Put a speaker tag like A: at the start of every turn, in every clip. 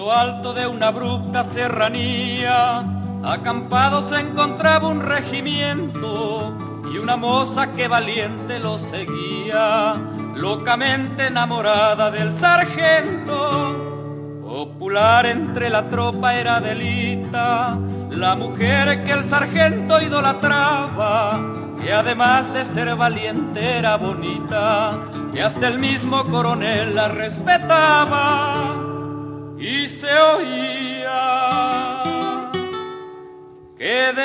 A: lo alto de una abrupta serranía, acampado se encontraba un regimiento y una moza que valiente lo seguía, locamente enamorada del sargento. Popular entre la tropa era Adelita, la mujer que el sargento idolatraba, que además de ser valiente era bonita, y hasta el mismo coronel la respetaba. Y se oía que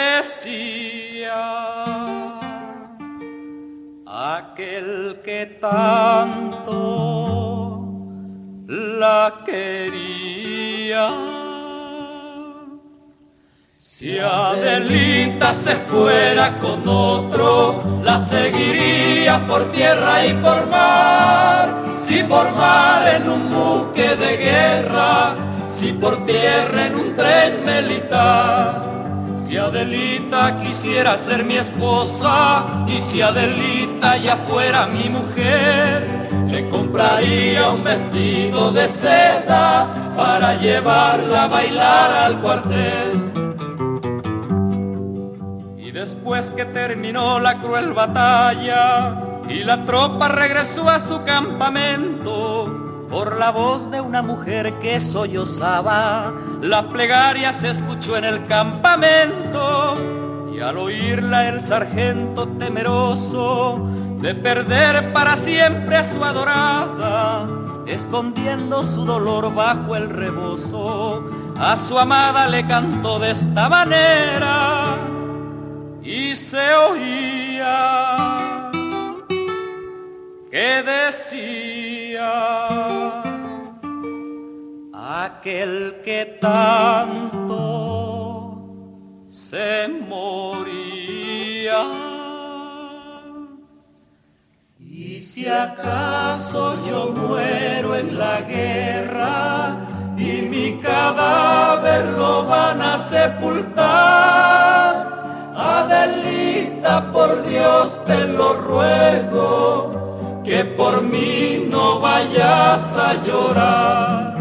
A: decía: aquel que tanto la quería. Si Adelita se fuera con otro, la seguiría por tierra y por mar. Si por mar en un buque de guerra, si por tierra en un tren militar. Si Adelita quisiera ser mi esposa y si Adelita ya fuera mi mujer, le compraría un vestido de seda para llevarla a bailar al cuartel. Y después que terminó la cruel batalla y la tropa regresó a su campamento, por la voz de una mujer que sollozaba, la plegaria se escuchó en el campamento. Y al oírla el sargento, temeroso de perder para siempre a su adorada, escondiendo su dolor bajo el rebozo, a su amada le cantó de esta manera. Y se oía que decía: aquel que tanto se moría. Y si acaso yo muero en la guerra y mi cadáver lo van a sepultar, Adelita, por Dios te lo ruego, que por mí no vayas a llorar.